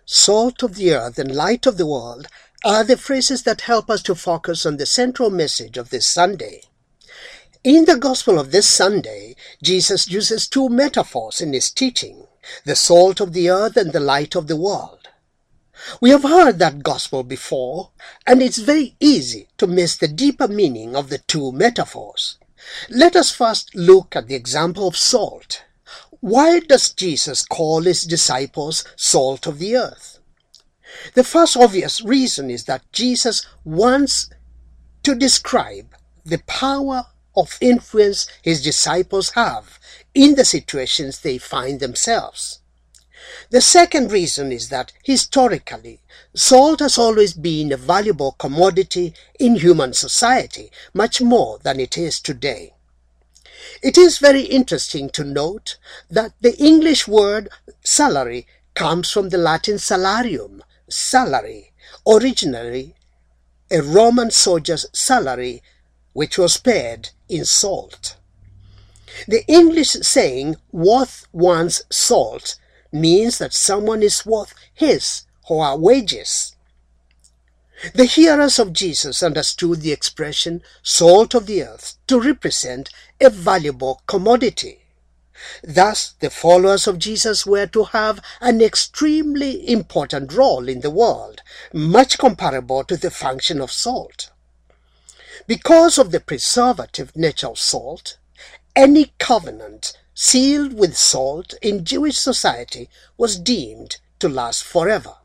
salt of the earth and light of the world are the phrases that help us to focus on the central message of this Sunday. In the Gospel of this Sunday, Jesus uses two metaphors in his teaching, the salt of the earth and the light of the world. We have heard that Gospel before, and it's very easy to miss the deeper meaning of the two metaphors. Let us first look at the example of salt. Why does Jesus call his disciples salt of the earth? The first obvious reason is that Jesus wants to describe the power of influence his disciples have in the situations they find themselves. The second reason is that historically, salt has always been a valuable commodity in human society, much more than it is today. It is very interesting to note that the English word salary comes from the Latin salarium, salary, originally a Roman soldier's salary, which was paid in salt. The English saying worth one's salt means that someone is worth his or her wages. The hearers of Jesus understood the expression salt of the earth to represent a valuable commodity. Thus, the followers of Jesus were to have an extremely important role in the world, much comparable to the function of salt. Because of the preservative nature of salt, any covenant sealed with salt in Jewish society was deemed to last forever.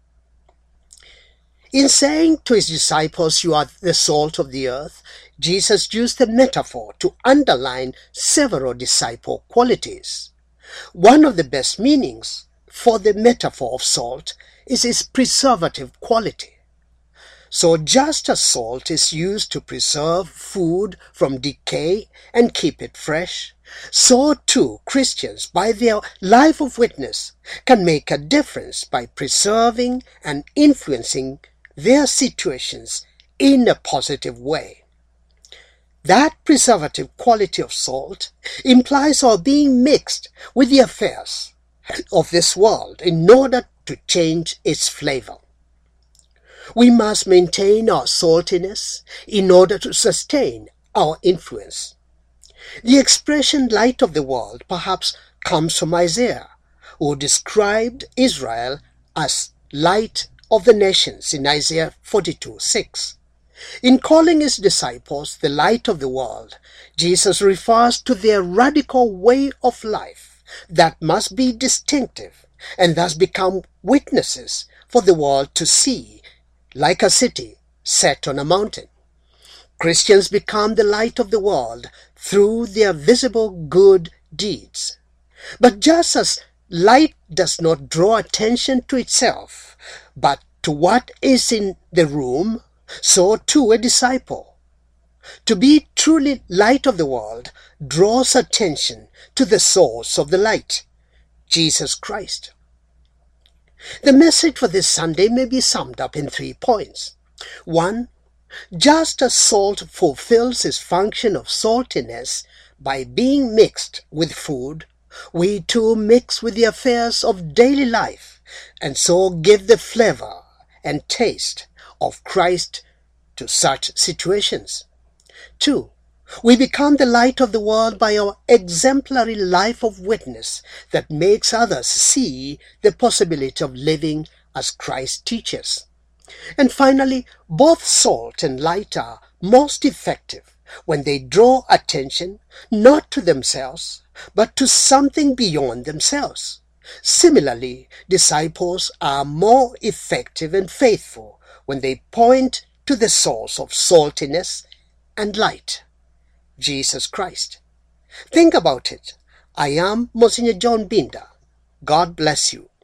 In saying to his disciples, "You are the salt of the earth," Jesus used the metaphor to underline several disciple qualities. One of the best meanings for the metaphor of salt is its preservative quality. So just as salt is used to preserve food from decay and keep it fresh, so too Christians, by their life of witness, can make a difference by preserving and influencing their situations in a positive way. That preservative quality of salt implies our being mixed with the affairs of this world in order to change its flavor. We must maintain our saltiness in order to sustain our influence. The expression light of the world perhaps comes from Isaiah, who described Israel as light of the nations in Isaiah 42:6. In calling his disciples the light of the world, Jesus refers to their radical way of life that must be distinctive and thus become witnesses for the world to see, like a city set on a mountain. Christians become the light of the world through their visible good deeds. But just as light does not draw attention to itself, but to what is in the room, so too a disciple. To be truly light of the world draws attention to the source of the light, Jesus Christ. The message for this Sunday may be summed up in 3 points. 1. Just as salt fulfills its function of saltiness by being mixed with food, we too mix with the affairs of daily life, and so give the flavor and taste of Christ to such situations. 2. We become the light of the world by our exemplary life of witness that makes others see the possibility of living as Christ teaches. And finally, both salt and light are most effective when they draw attention not to themselves, but to something beyond themselves. Similarly, disciples are more effective and faithful when they point to the source of saltiness and light, Jesus Christ. Think about it. I am Monsignor John Binder. God bless you.